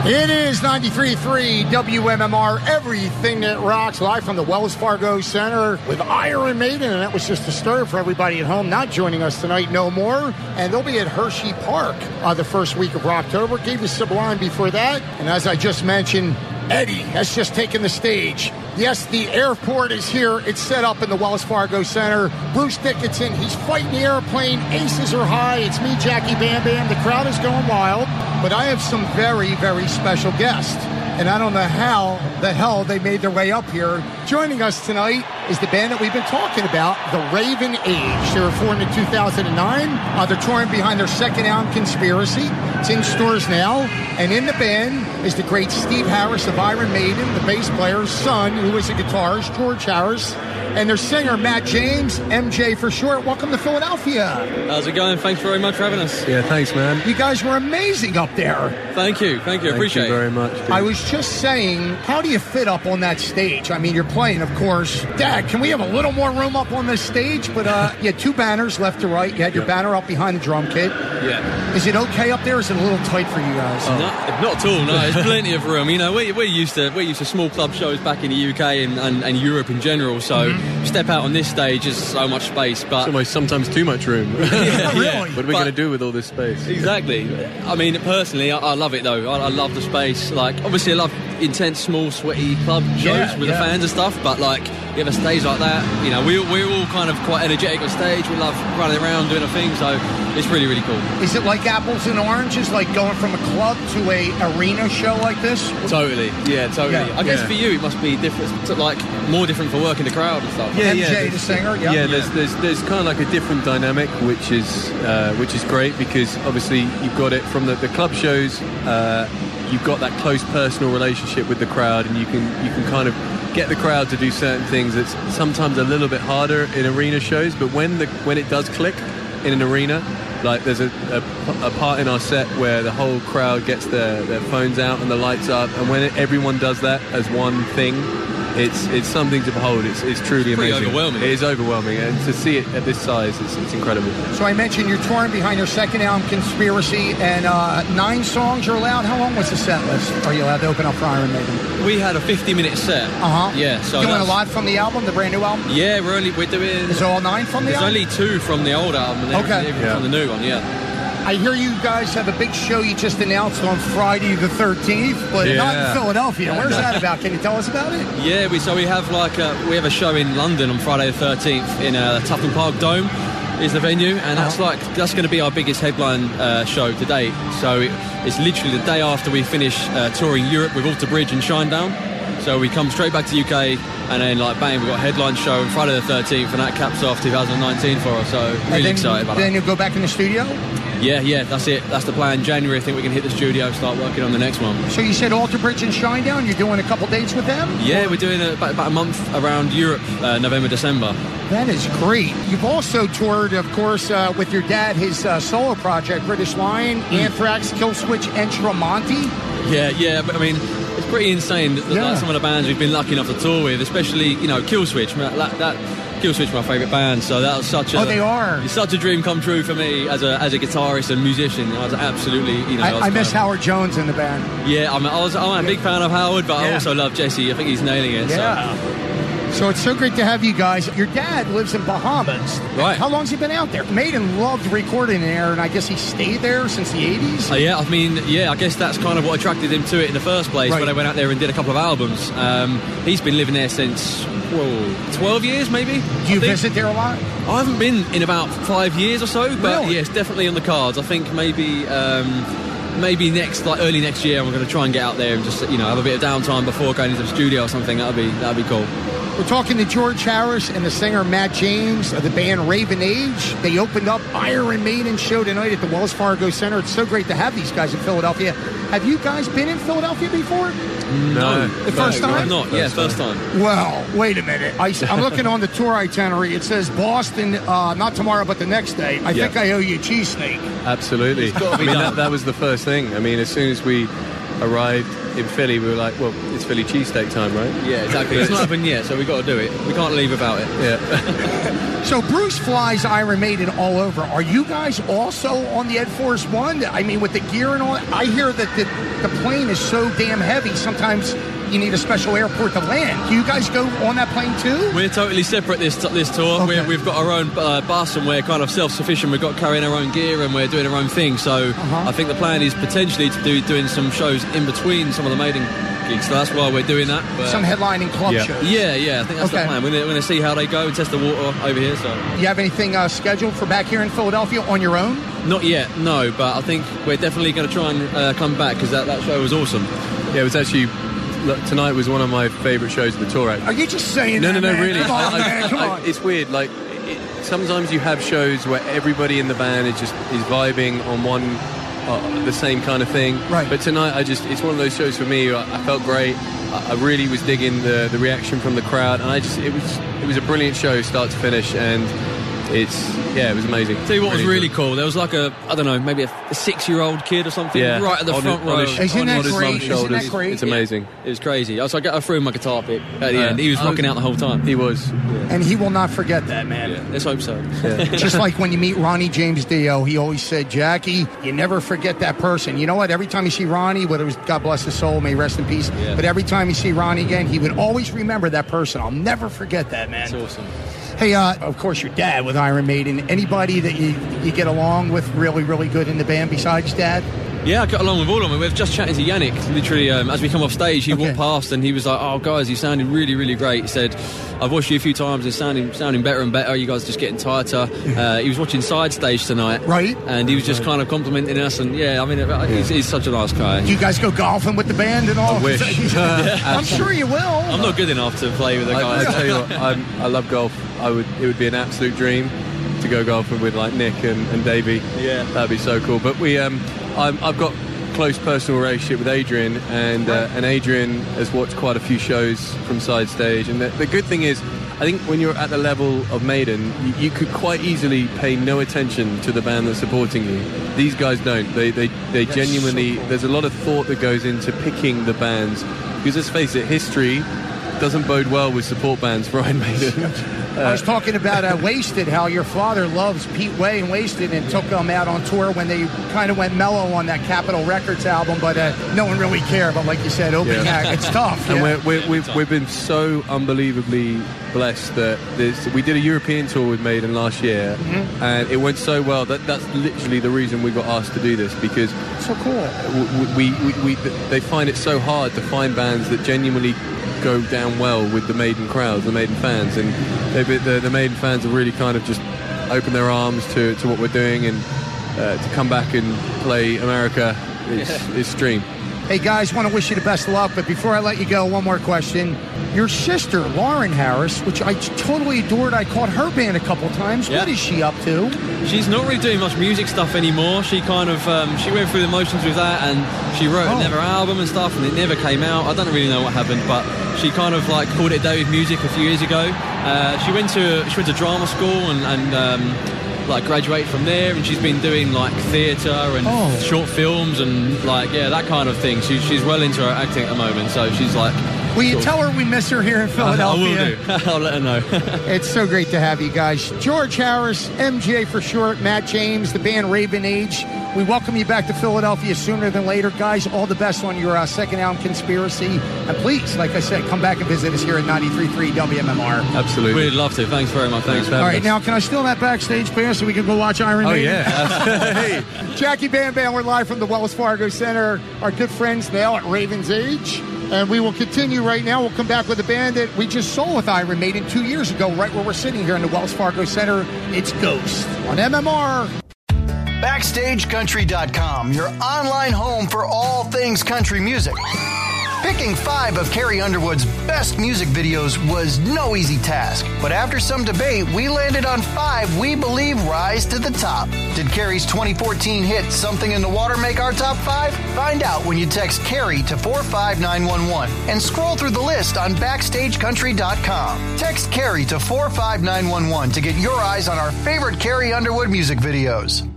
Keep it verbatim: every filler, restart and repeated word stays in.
It is ninety-three point three W M M R, everything that rocks, live from the Wells Fargo Center with Iron Maiden, and that was just a stir for everybody at home. Not joining us tonight, no more, and they'll be at Hershey Park uh, the first week of October. Gave us Sublime before that, and as I just mentioned, Eddie has just taken the stage. Yes, the airport is here. It's set up in the Wells Fargo Center. Bruce Dickinson, he's fighting the airplane. Aces are high. It's me, Jackie Bam Bam. The crowd is going wild. But I have some very, very special guests. And I don't know how the hell they made their way up here. Joining us tonight is the band that we've been talking about, The Raven Age. They were formed in two thousand nine. Uh, they're touring behind their second album, Conspiracy. It's in stores now. And in the band is the great Steve Harris of Iron Maiden, the bass player's son, who is a guitarist, George Harris, and their singer, Matt James, M J for short. Welcome to Philadelphia. How's it going? Thanks very much for having us. Yeah, thanks, man. You guys were amazing up there. Thank you. Thank you. Thank Appreciate you very it. much. Dude. I was just saying, how do you fit up on that stage? I mean, you're playing, of course. Dad, can we have a little more room up on this stage? But uh, you had two banners left to right. You had your Yep. banner up behind the drum kit. Yeah. Is it okay up there? Or is it a little tight for you guys? Oh. Not, not at all. No, there's plenty of room. You know, we're, we're used to we're used to small club shows back in the U K and, and, and Europe in general. So mm-hmm. step out on this stage, there's so much space. But it's almost sometimes too much room. yeah, really? yeah. What are we going to do with all this space? Exactly. I mean, personally, I, I love it though. I, I love the space. Like, obviously, I love intense, small, sweaty club shows Yeah, with yeah. the fans and stuff. But like, you have a stage like that. You know, we we're all kind of quite energetic on stage. We love running around doing a thing. So it's really really cool. Is it like apples and oranges, like going from a club to a arena show like this? Totally. Yeah, totally. Yeah, I guess yeah. for you, it must be different. Like more different for working the crowd and stuff. Yeah, M J, yeah, the there's- singer. Yeah. Yeah, there's, there's there's kind of like a different dynamic, which is uh, which is great because obviously you've got it from the, the club shows. Uh, you've got that close personal relationship with the crowd, and you can you can kind of get the crowd to do certain things that's sometimes a little bit harder in arena shows. But when the when it does click in an arena, like there's a, a, a part in our set where the whole crowd gets their, their phones out and the lights up, and when it, everyone does that as one thing, it's it's something to behold. It's it's truly It's pretty amazing. overwhelming. It is overwhelming, and to see it at this size, it's, it's incredible. So I mentioned you're touring behind your second album, Conspiracy, and uh, nine songs are allowed. How long was the set list? Are you allowed to open up for Iron Maiden? We had a fifty minute set. Uh huh. Yeah. So doing a that's- lot from the album, the brand new album. Yeah, we're only we're doing. Is it all nine from the There's album? only two from the old album, and then Okay. everything Yeah. from the new one. Yeah. I hear you guys have a big show you just announced on Friday the thirteenth, but not in Yeah. Philadelphia. Where's that about? Can you tell us about it? Yeah. We so we have like a, we have a show in London on Friday the thirteenth in uh, Tufton Park Dome. Is the venue, and that's Uh-huh. like that's going to be our biggest headline uh, show to date. So it, it's literally the day after we finish uh, touring Europe with Alter Bridge and Shinedown. So we come straight back to U K, and then like bang, we've got a headline show on Friday the thirteenth, and that caps off two thousand nineteen for us. So And really then, excited about Then that. you'll go back in the studio. Yeah, yeah, that's it. That's the plan. January, I think we can hit the studio, start working on the next one. So you said Alter Bridge and Shinedown. You're doing a couple dates with them. Yeah, we're doing a, about, about a month around Europe, uh, November, December. That is great. You've also toured, of course, uh, with your dad, his uh, solo project, British Lion, Anthrax, Killswitch, and Tremonti. Yeah, yeah, but I mean, it's pretty insane that, that Yeah. like, some of the bands we've been lucky enough to tour with, especially, you know, Killswitch. That, that, that Killswitch, my favourite band, so that was such a... Oh, they are. It's such a dream come true for me as a as a guitarist and musician. I was absolutely, you know... I, was I miss kind of- Howard Jones in the band. Yeah, I'm, I was, I'm a big fan of Howard, but I Yeah. also love Jesse. I think he's nailing it. So. So it's so great to have you guys. Your dad lives in Bahamas. Right. How long's he been out there? Maiden loved recording there, and I guess he stayed there since the eighties. Uh, yeah, I mean, yeah, I guess that's kind of what attracted him to it in the first place, Right. when I went out there and did a couple of albums. Um, he's been living there since, whoa, twelve years maybe? Do you I think. visit there a lot? I haven't been in about five years or so, but Really? yeah, it's definitely on the cards. I think maybe... Um, Maybe next, like early next year, I'm going to try and get out there and just, you know, have a bit of downtime before going into the studio or something. That'd be that'd be cool. We're talking to George Harris and the singer Matt James of the band Raven Age. They opened up Iron Maiden show tonight at the Wells Fargo Center. It's so great to have these guys in Philadelphia. Have you guys been in Philadelphia before? No, The first no, time? I'm not. Yeah, first time. Well, wait a minute. I, am looking on the tour itinerary. It says Boston, uh, not tomorrow, but the next day. I Yeah. think I owe you a cheesesteak. Absolutely. It's gotta be I mean, done. that, that was the first thing. I mean, as soon as we arrived in Philly, we were like, well, it's Philly cheesesteak time, right? Yeah, exactly. It's not happened yet, so we've got to do it. We can't leave without it. Yeah. So Bruce flies Iron Maiden all over. Are you guys also on the Ed Force One? I mean, with the gear and all, I hear that the, the plane is so damn heavy, sometimes you need a special airport to land. Do you guys go on that plane too? We're totally separate this this tour. Okay. We're, we've got our own uh, bus and we're kind of self-sufficient. We've got carrying our own gear and we're doing our own thing. So Uh-huh. I think the plan is potentially to do doing some shows in between some of the Maiden gigs. So that's why we're doing that. But Some headlining club Yeah. shows. yeah, yeah, I think that's Okay. the plan. We're going to see how they go and test the water over here. So You have anything uh, scheduled for back here in Philadelphia on your own? not yet, no. But I think we're definitely going to try and uh, come back because that, that show was awesome. Yeah, it was actually, look, tonight was one of my favourite shows of the tour, actually. Are you just saying No, that, no, no, man? really. Come on, I- I- man, come I- on. It's weird. Like, it, sometimes you have shows where everybody in the band is just is vibing on one, uh, the same kind of thing. Right. But tonight, I just, it's one of those shows for me. I, I felt great. I, I really was digging the the reaction from the crowd, and I just, it was, it was a brilliant show, start to finish, and it's, yeah, it was amazing. Tell you what was really good. cool. There was like a, I don't know, maybe a, a six-year-old kid or something Yeah. right at the On front his- on row. his- Isn't on that his great? mum's Isn't that shoulders. great? It's amazing. It was crazy. So I got I threw my guitar pick at the Uh, end. He was I was- rocking out the whole time. He was. And he will not forget that, man. Yeah, let's hope so. Just like when you meet Ronnie James Dio, he always said, Jackie, you never forget that person. You know what? Every time you see Ronnie, whether it was God bless his soul, may he rest in peace, Yeah. but every time you see Ronnie again, he would always remember that person. I'll never forget that, man. That's awesome. Hey, uh, of course, your dad with Iron Maiden. Anybody that you, you get along with really, really good in the band besides Dad? Yeah, I got along with all of them. We were just chatting to Yannick, literally, um, as we come off stage. He Okay. walked past and he was like, oh, guys, you sounded really, really great. He said, I've watched you a few times. It's sounding sounding better and better. You guys are just getting tighter. Uh, he was watching Side Stage tonight. Right. And he was just kind of complimenting us. And, yeah, I mean, uh, he's, he's such a nice guy. Do you guys go golfing with the band and all? I wish. I'm sure you will. I'm not good enough to play with the I, I guys. tell you what, I'm, I love golf. I would. It would be an absolute dream to go golfing with like Nick and, and Davey. Yeah. That'd be so cool. But we, um, I'm, I've got close personal relationship with Adrian, and uh, and Adrian has watched quite a few shows from Side Stage. And the, the good thing is, I think when you're at the level of Maiden, you, you could quite easily pay no attention to the band that's supporting you. These guys don't. They they they That's genuinely. so cool. There's a lot of thought that goes into picking the bands, because let's face it, history doesn't bode well with support bands for Iron Maiden. I was talking about uh, Wasted, how your father loves Pete Way and Wasted, and took them out on tour when they kind of went mellow on that Capitol Records album, but uh, no one really cared. But like you said, opening Yeah. act, it's tough. And yeah. we're, we're, we've, we've been so unbelievably blessed that there's, we did a European tour with Maiden last year, Mm-hmm. and it went so well that that's literally the reason we got asked to do this, because so cool. we, we, we, we they find it so hard to find bands that genuinely go down well with the Maiden crowds, the Maiden fans, and they've been, the, the Maiden fans have really kind of just opened their arms to, to what we're doing, and uh, to come back and play America is, is dream. Hey guys, want to wish you the best of luck, but before I let you go, one more question. Your sister, Lauren Harris, which I totally adored, I caught her band a couple times. Yeah. What is she up to? She's not really doing much music stuff anymore. She kind of um, she went through the motions with that, and she wrote Oh. another album and stuff, and it never came out. I don't really know what happened, but she kind of like called it a day with music a few years ago. Uh, she went to she went to drama school and, and um, like graduated from there, and she's been doing like theatre and Oh. short films and like yeah that kind of thing. She, she's well into her acting at the moment, so she's like. Will you sort of- tell her we miss her here in I Philadelphia? will do. I'll let her know. It's so great to have you guys. George Harris, M J for short, Matt James, the band Raven Age. We welcome you back to Philadelphia sooner than later. Guys, all the best on your uh, second album, Conspiracy. And please, like I said, come back and visit us here at ninety-three point three W M M R. Absolutely. We'd love to. Thanks very much. Thanks for All having right, us. now, can I steal that backstage pass so we can go watch Iron Oh, Maiden? yeah. Hey. Jackie Bam Bam, we're live from the Wells Fargo Center. Our good friends now at Raven's Age. And we will continue right now. We'll come back with a band that we just saw with Iron Maiden two years ago, right where we're sitting here in the Wells Fargo Center. It's Ghost on M M R. Backstage Country dot com, your online home for all things country music. Picking five of Carrie Underwood's best music videos was no easy task, but after some debate, we landed on five we believe rise to the top. Did Carrie's twenty fourteen hit Something in the Water make our top five? Find out when you text Carrie to four five nine one one and scroll through the list on Backstage Country dot com. Text Carrie to four five nine one one to get your eyes on our favorite Carrie Underwood music videos.